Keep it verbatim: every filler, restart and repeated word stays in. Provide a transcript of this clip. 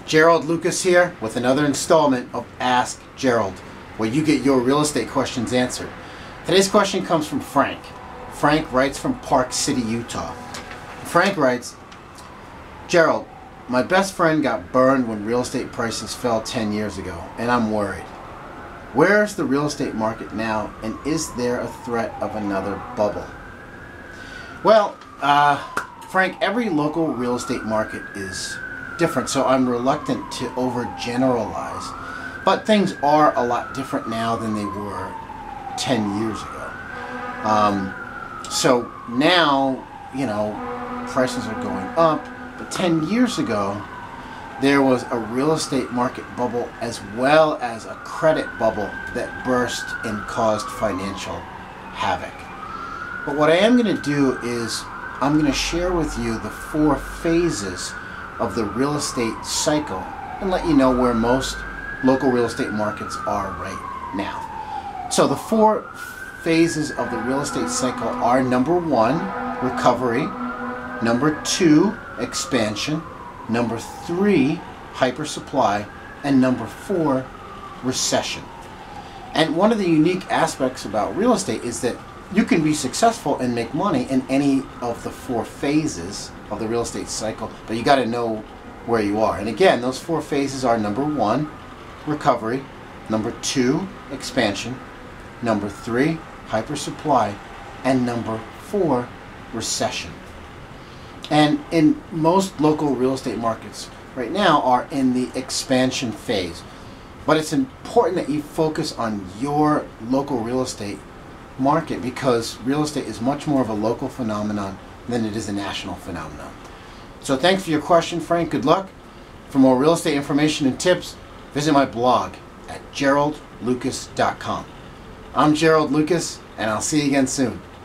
Gerald Lucas here with another installment of Ask Gerald, where you get your real estate questions answered. Today's question comes from Frank. Frank writes from Park City, Utah. Frank writes, Gerald, my best friend got burned when real estate prices fell ten years ago, and I'm worried. Where's the real estate market now, and is there a threat of another bubble? Well, uh, Frank, every local real estate market is different, so I'm reluctant to overgeneralize. But things are a lot different now than they were ten years ago. Um, so now, you know, prices are going up, but ten years ago, there was a real estate market bubble as well as a credit bubble that burst and caused financial havoc. But what I am going to do is I'm going to share with you the four phases of the real estate cycle and let you know where most local real estate markets are right now. So the four phases of the real estate cycle are: number one, recovery; number two, expansion; number three, hypersupply; and number four, recession. And one of the unique aspects about real estate is that you can be successful and make money in any of the four phases of the real estate cycle, but you got to know where you are. And again, those four phases are: number one, recovery; number two, expansion; number three, hypersupply; and number four, recession. And in most local real estate markets right now are in the expansion phase. But it's important that you focus on your local real estate market, because real estate is much more of a local phenomenon than it is a national phenomenon. So thanks for your question, Frank. Good luck. For more real estate information and tips, visit my blog at gerald lucas dot com. I'm Gerald Lucas, and I'll see you again soon.